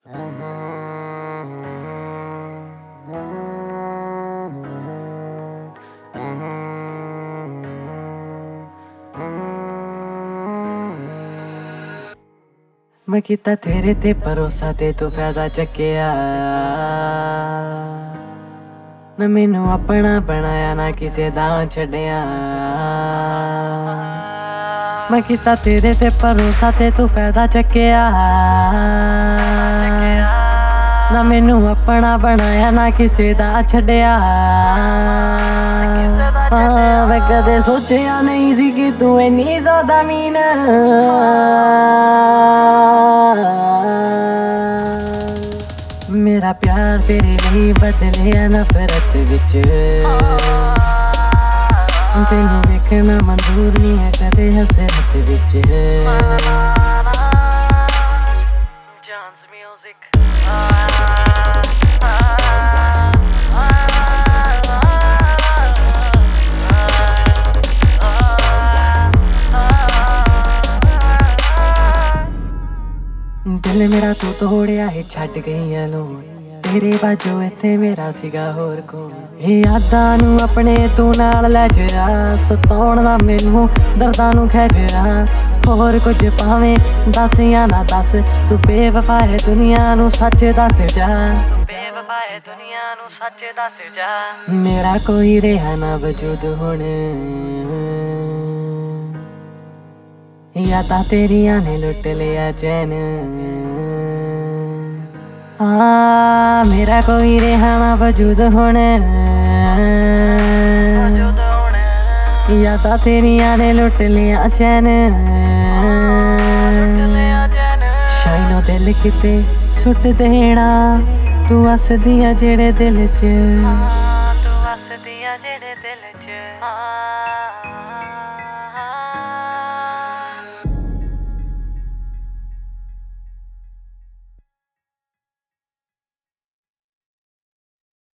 मैं कीता तेरे ते भरोसा ते तू फायदा चक्किया ना मैनू अपना बनाया ना किसे दा छड्डिया। मैं कीता तेरे ते भरोसा ते तू फायदा चक्किया ना मैनू अपना बनाया ना किसे दा छड्डिया। मैं कदे सोचिया नहीं सी कि तू इन्नी ज़्यादा मीन मेरा प्यार तेरे लिए बदलिया नफरत विच तेनू वेखना मंजूर नहीं है कदे हसरत विच। दिल मेरा तू तोड़िया है छड्ड गई लो तेरे बाजो इत्थे मेरा सीगा होर कौन। यादां नू अपने तू नाल लै जा सताउण दा मैनू दर्दां नू खैजरा होर कुछ भावें दस या ना दस तू बेवफा है दुनिया नू सच दस जा। बेवफा है दुनिया नू सच दस जा। मेरा कोई रेहा ना वजूद हुण यादां तेरियां ने लुट लिया चैन। मेरा कोई रेहा ना वजूद हुण यादां तेरियां ने लुट लिया चैन। शाइनो दिल किते सुट देना तू हसदियां जेड़े दिल च।